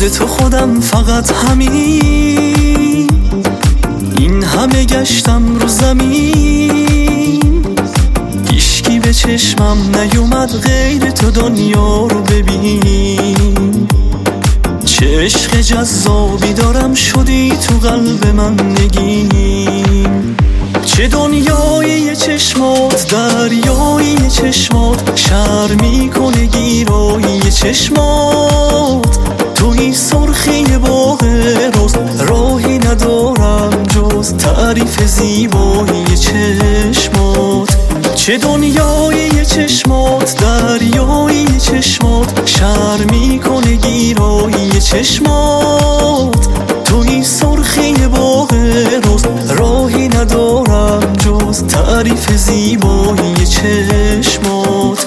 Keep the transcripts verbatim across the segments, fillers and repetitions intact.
یاد تو خودم فقط همین، این همه گشتم رو زمین، هیشکی به چشمم نیومد غیر تو دنیا رو ببین. چه عشق جذابی دارم شدی تو قلب من نگین، چه دنیای یه چشمات، دریای یه چشمات، شر میکنه گیرای یه چشمات. توی سرخی باغ روز راهی ندارم جز تعریف زیبای یه چشمات. چه دنیای یه چشمات، دریای یه چشمات، شر میکنه گیرای یه چشمات. توی سرخی باغ روز راهی ندارم جز تعریف زیبای یه چشمات.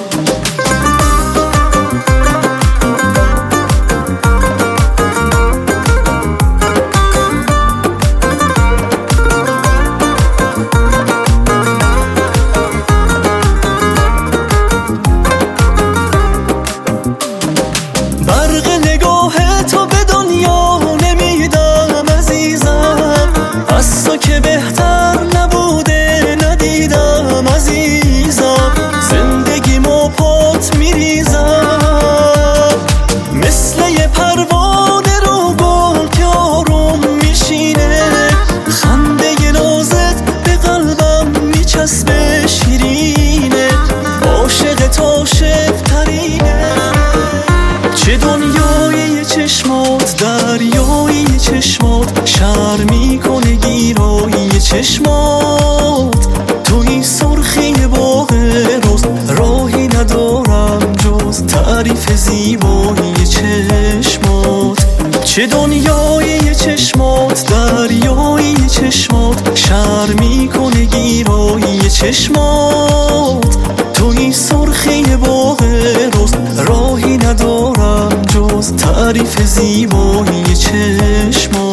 برق نگاه تو به دنیا نمیدم عزیزم، از تو که بهتر نبوده ندیدم عزیزم. زندگیمو پات میریزم مثل یه پروانه رو گل که آروم میشینه، خنده نازت به قلبم میچسبه شیرینه، عاشق تو عاشق ترینه. چه دنیای یه چشمات، دریای یه چشمات، شر میکنه گیرای یه چشمات. توی سرخی باغ روز راهی ندارم جز تعریف زیبای یه چشمات. چه دنیای یه چشمات، دریای یه چشمات، شر میکنه گیرای یه چشمات. توی سرخی باغ روز راهی ندارم جز تعریف زیبای یه چشمات.